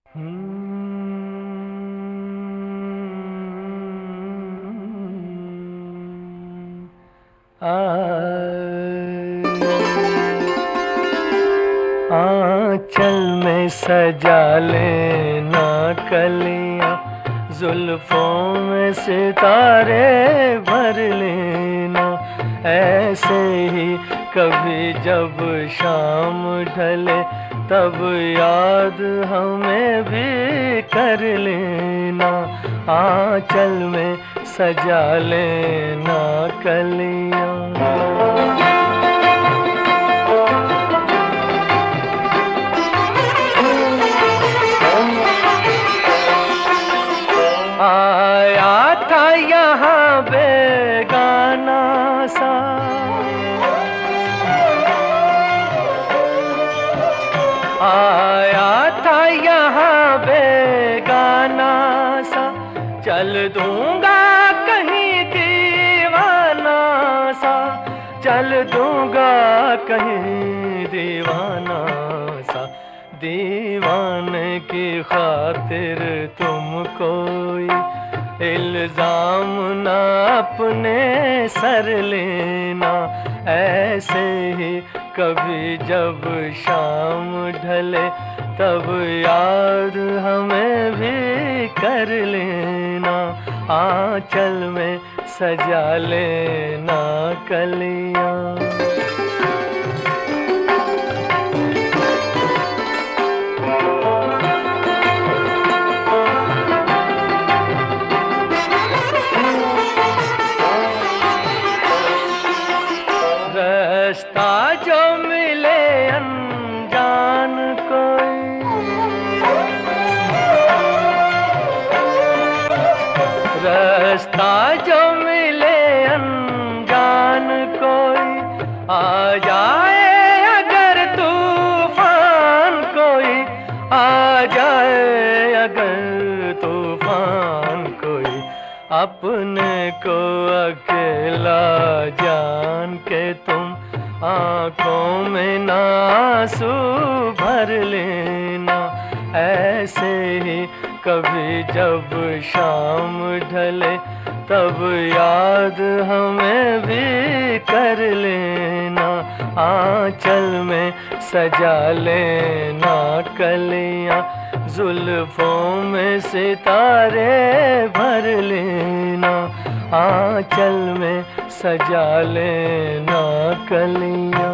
आंचल में सजा लेना कलियां, जुल्फों में सितारे भर लेना। ऐसे ही कभी जब शाम ढले तब याद हमें भी कर लेना। आंचल में सजा लेना कलियां। आया था यहाँ बेगाना सा, आया था यहाँ बेगाना सा, चल दूंगा कहीं दीवाना सा, चल दूंगा कहीं दीवाना सा। दीवाने की खातिर तुम कोई इल्जाम ना अपने सर लेना। ऐसे ही कभी जब शाम ढले तब याद हमें भी कर लेना। आंचल में सजा लेना कलियां। रास्ता जो मिले अनजान कोई, रास्ता जो मिले अनजान कोई, आ जाए अगर तूफान कोई, आ जाए अगर तूफान कोई, अपने को अकेला जान के तुम आंखों में ना आंसू भर लेना। ऐसे ही कभी जब शाम ढले तब याद हमें भी कर लेना। आंचल में सजा लेना कलियां, जुल्फों में सितारे भर लेना। आंचल में सजा लेना कलियां।